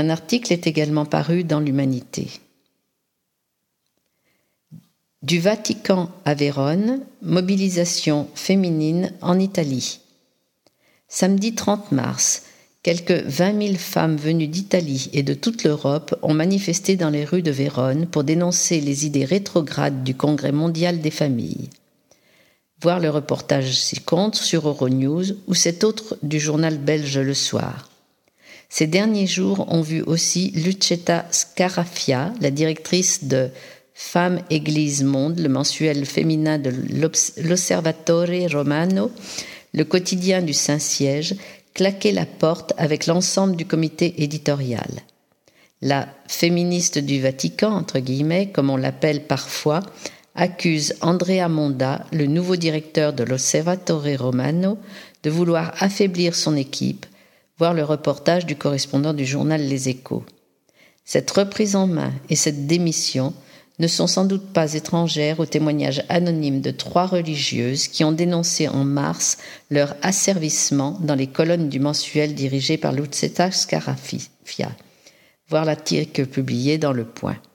Un article est également paru dans l'Humanité. Du Vatican à Vérone, mobilisation féminine en Italie. Samedi 30 mars, quelques 20 000 femmes venues d'Italie et de toute l'Europe ont manifesté dans les rues de Vérone pour dénoncer les idées rétrogrades du Congrès mondial des familles. Voir le reportage ci-contre sur Euronews ou cet autre du journal belge Le Soir. Ces derniers jours ont vu aussi Lucetta Scarafia, la directrice de Femmes, Église, Monde, le mensuel féminin de l'Osservatore Romano, le quotidien du Saint-Siège, claquer la porte avec l'ensemble du comité éditorial. La féministe du Vatican, entre guillemets, comme on l'appelle parfois, accuse Andrea Monda, le nouveau directeur de l'Osservatore Romano, de vouloir affaiblir son équipe, voir le reportage du correspondant du journal Les Échos. Cette reprise en main et cette démission ne sont sans doute pas étrangères au témoignage anonyme de 3 religieuses qui ont dénoncé en mars leur asservissement dans les colonnes du mensuel dirigé par Lucetta Scarafia. Voir l'article publié dans Le Point.